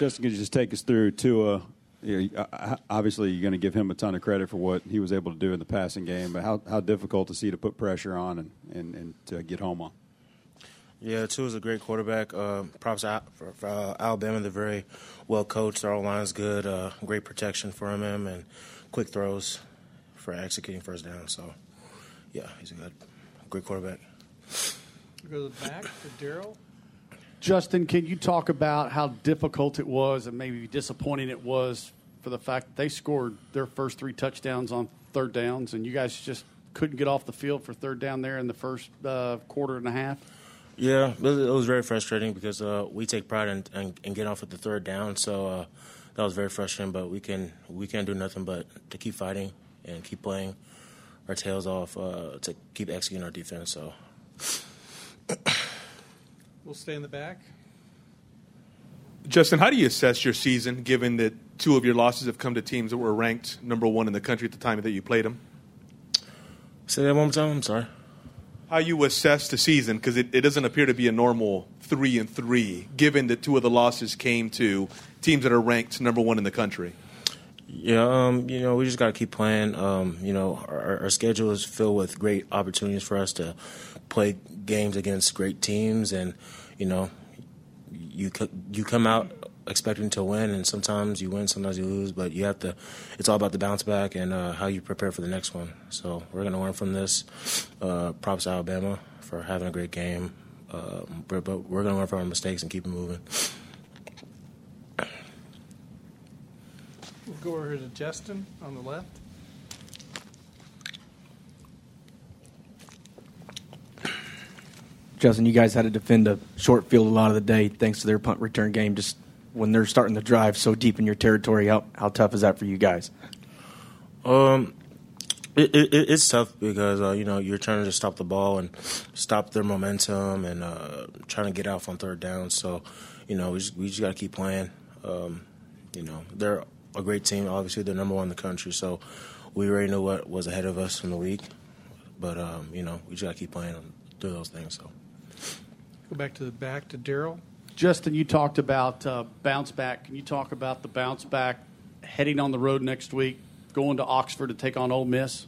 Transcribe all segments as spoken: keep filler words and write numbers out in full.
Justin, could you just take us through Tua? You know, obviously, you're going to give him a ton of credit for what he was able to do in the passing game, but how, how difficult to see to put pressure on and, and, and to get home on? Yeah, Tua's a great quarterback. Uh, props out for, for uh, Alabama. They're very well coached. Their O-line's good. Uh, great protection for him and quick throws for executing first down. So, yeah, he's a good, great quarterback. Go to the back to Daryl. Justin, can you talk about how difficult it was and maybe disappointing it was for the fact that they scored their first three touchdowns on third downs and you guys just couldn't get off the field for third down there in the first uh, quarter and a half? Yeah, it was very frustrating because uh, we take pride in, in, in getting off at the third down. So uh, that was very frustrating, but we can we can't do nothing but to keep fighting and keep playing our tails off uh, to keep executing our defense. So. We'll stay in the back. Justin, how do you assess your season, given that two of your losses have come to teams that were ranked number one in the country at the time that you played them? Say that one more time. I'm sorry. How you assess the season, because it, it doesn't appear to be a normal three and three, given that two of the losses came to teams that are ranked number one in the country. Yeah, um, you know, we just got to keep playing. Um, you know, our, our schedule is filled with great opportunities for us to play games against great teams, and you know, you you come out expecting to win, and sometimes you win, sometimes you lose, but you have to. It's all about the bounce back and uh, how you prepare for the next one. So we're going to learn from this. Uh, props to Alabama for having a great game, uh, but, but we're going to learn from our mistakes and keep it moving. We'll go over to Justin on the left. Justin, you guys had to defend a short field a lot of the day thanks to their punt return game. Just when they're starting to drive so deep in your territory, how how tough is that for you guys? Um, it, it, it's tough because uh, you know you're trying to just stop the ball and stop their momentum and uh, trying to get off on third down. So, you know, we just, we just got to keep playing. Um, you know, they're a great team. Obviously, they're number one in the country, so we already know what was ahead of us in the week. But um, you know, we just got to keep playing and do those things. So. Go back to the back to Daryl. Justin, you talked about uh, bounce back. Can you talk about the bounce back heading on the road next week, going to Oxford to take on Ole Miss?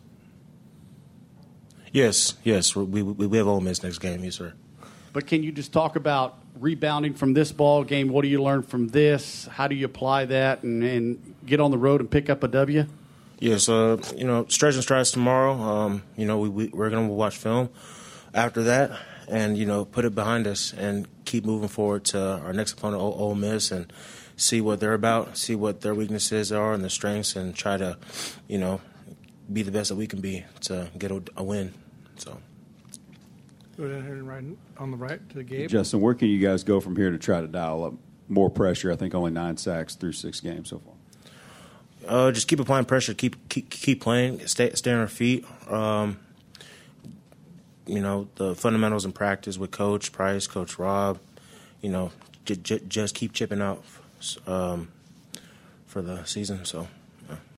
Yes, yes. We we, we have Ole Miss next game, yes, sir. But can you just talk about rebounding from this ball game? What do you learn from this? How do you apply that and, and get on the road and pick up a W? Yes, uh, you know, stretch and strides tomorrow. Um, you know, we, we we're going to watch film after that. And, you know, put it behind us and keep moving forward to our next opponent, Ole Miss, and see what they're about, see what their weaknesses are and their strengths, and try to, you know, be the best that we can be to get a, a win. So, go down here and right on the right to Gabe. Justin, where can you guys go from here to try to dial up more pressure? I think only nine sacks through six games so far. Uh, just keep applying pressure, keep keep, keep playing, stay stay on our feet. Um, You know, the fundamentals in practice with Coach Price, Coach Rob, you know, j- j- just keep chipping out um, for the season. So.